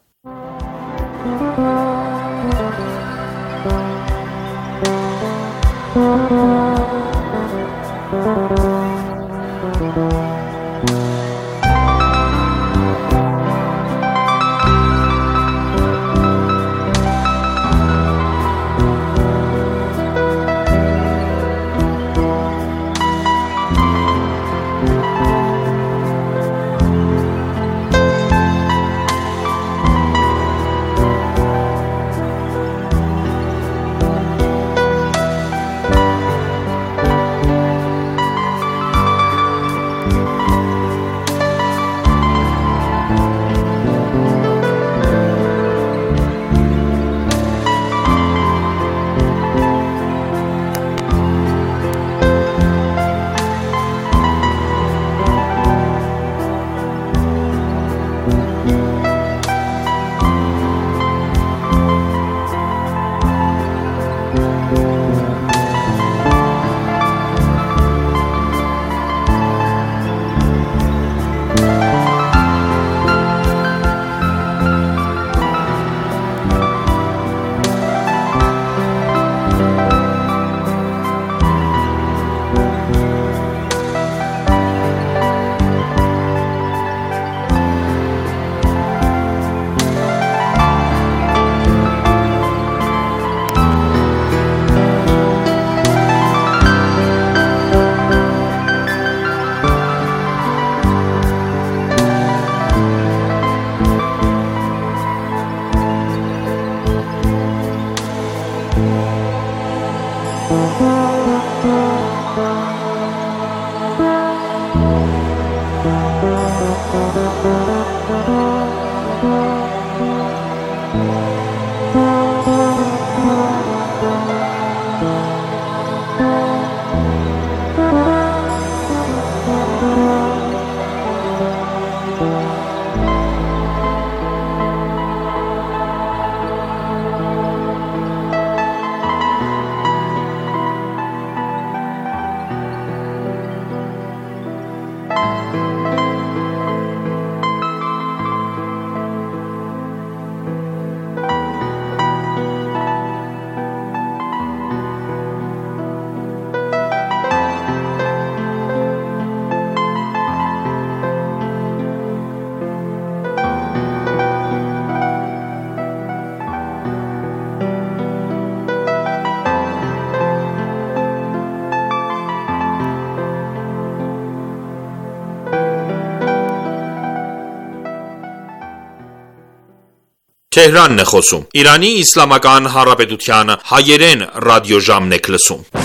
Թեհրանն է խոսում։ Իրանի Իսլամական Հանրապետության հայերեն ռադիոժամն եք լսում։